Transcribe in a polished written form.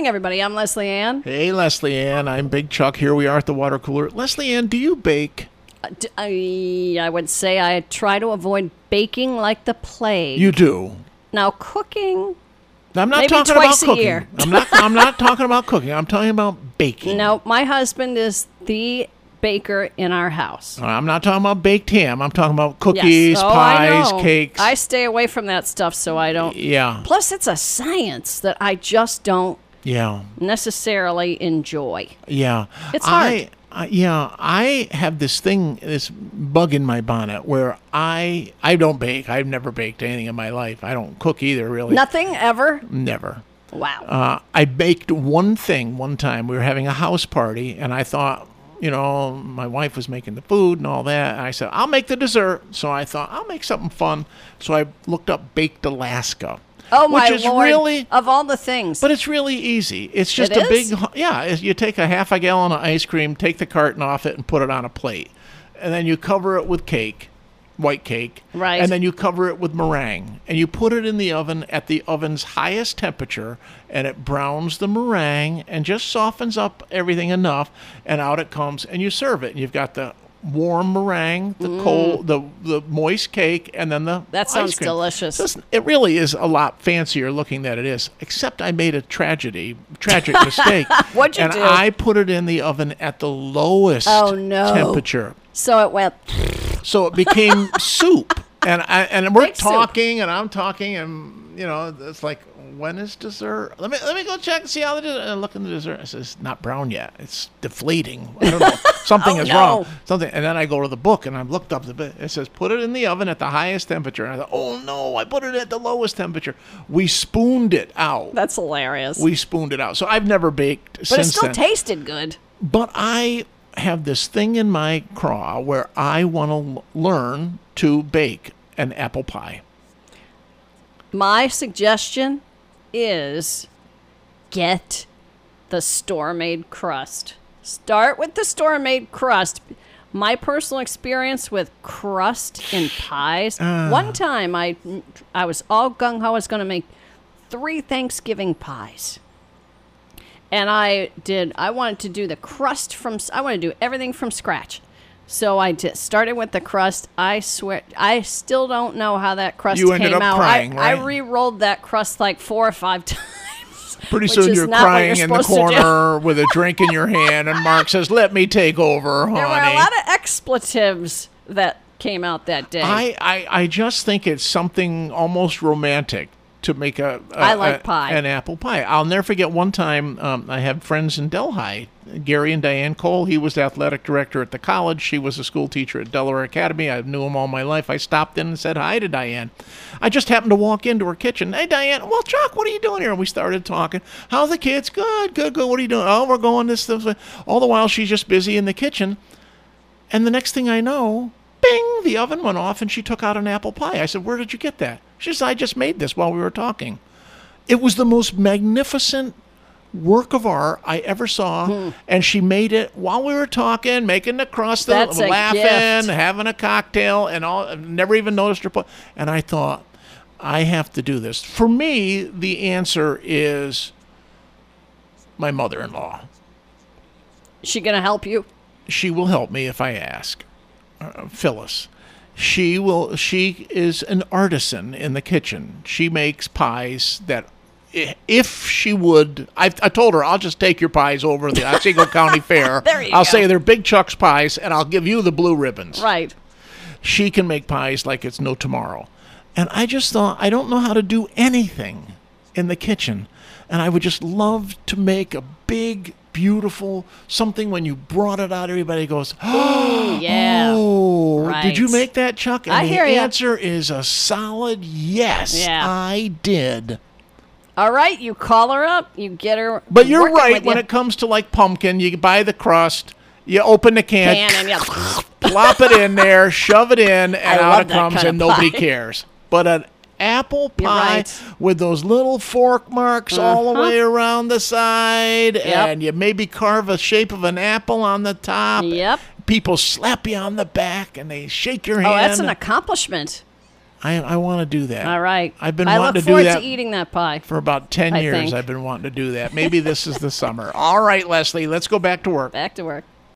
morning, everybody. I'm Leslie Ann. Hey, Leslie Ann. I'm Big Chuck. Here we are at the water cooler. Leslie Ann, do you bake? I would say I try to avoid baking like the plague. You do. Now, cooking... I'm not maybe talking twice about a year. cooking. I'm not talking about cooking. I'm talking about baking. No, my husband is the baker in our house. I'm not talking about baked ham. I'm talking about cookies, Yes. Oh, pies, I know. cakes. I stay away from that stuff so I don't... Yeah. Plus, it's a science that I just don't Yeah. necessarily enjoy. Yeah. It's hard. I have this thing, this bug in my bonnet where I don't bake. I've never baked anything in my life. I don't cook either, really. Nothing ever? Never. Wow. I baked one thing one time. We were having a house party, and I thought, my wife was making the food and all that. And I said, I'll make the dessert. So I thought, I'll make something fun. So I looked up Baked Alaska. Oh, my which is Lord. Really, of all the things. but it's really easy. It's just It a is? big, you take a half a gallon of ice cream, take the carton off it, and put it on a plate. And then you cover it with cake, white cake. Right. And then you cover it with meringue. And you put it in the oven at the oven's highest temperature, and it browns the meringue and just softens up everything enough, and out it comes, and you serve it. And you've got the warm meringue, the cold, the moist cake, and then the That ice sounds cream. delicious. It really is a lot fancier looking than it is, except I made a tragic mistake. What'd you and do? I put it in the oven at the lowest Oh, no. temperature. So it went... So it became soup. And we're Like soup. talking, and I'm talking, and, it's like, when is dessert? Let me go check and see how the dessert. And I look in the dessert. I says, not brown yet. It's deflating. I don't know. Something Oh, is no. wrong. Something. And then I go to the book, and I looked up the bit. It says, put it in the oven at the highest temperature. And I thought, oh, no, I put it at the lowest temperature. We spooned it out. That's hilarious. We spooned it out. So I've never baked but since it still then. tasted good. But I have this thing in my craw where I want to learn to bake an apple pie. My suggestion is get the store-made crust. Start with the store-made crust. My personal experience with crust in pies. One time I was all gung-ho. I was going to make 3 Thanksgiving pies. And I wanted to do the crust I want to do everything from scratch. So I just started with the crust. I swear, I still don't know how that crust You came ended up out. crying, I right? re-rolled that crust like 4 or 5 times. Pretty which soon is you're not what crying you're in the supposed to do. corner with a drink in your hand, and Mark says, let me take over, honey. There were a lot of expletives that came out that day. I just think it's something almost romantic to make I like pie. an apple pie. I'll never forget one time I had friends in Delhi, Gary and Diane Cole. He was the athletic director at the college. She was a school teacher at Delaware Academy. I knew him all my life. I stopped in and said hi to Diane. I just happened to walk into her kitchen. Hey, Diane. Well, Chuck, what are you doing here? And we started talking. How's the kids? Good. What are you doing? Oh, we're going this. All the while, she's just busy in the kitchen. And the next thing I know, bing, the oven went off, and she took out an apple pie. I said, where did you get that? She said, I just made this while we were talking. It was the most magnificent work of art I ever saw, and she made it while we were talking, making the crust, That's a laughing, gift. having a cocktail, and all. Never even noticed her put. And I thought, I have to do this. For me, the answer is my mother-in-law. She gonna help you? She will help me if I ask. Phyllis. She is an artisan in the kitchen. She makes pies that, if she would, I told her, I'll just take your pies over to the Otsego County Fair. There you I'll go. say they're Big Chuck's pies, and I'll give you the blue ribbons. Right. She can make pies like it's no tomorrow. And I just thought, I don't know how to do anything in the kitchen. And I would just love to make a big, beautiful something. When you brought it out, everybody goes, Oh, yeah. oh, Right. did you make that, Chuck? And I hear the ya. answer is a solid yes, Yeah. I did. All right, you call her up. You get her. But you're working right. with When you. it comes to like pumpkin, you buy the crust, you open the can, and you plop it in there, shove it in, and I out love it that comes, kind and of nobody pie. cares. But an apple You're pie right. with those little fork marks all the way around the side, Yep. and you maybe carve a shape of an apple on the top. Yep. People slap you on the back, and they shake your hand. Oh, that's an accomplishment. I want to do that. All right. I've been I wanting look to do forward that to eating that pie. for about 10 I years. think. I've been wanting to do that. Maybe this is the summer. All right, Leslie, let's go back to work. Back to work.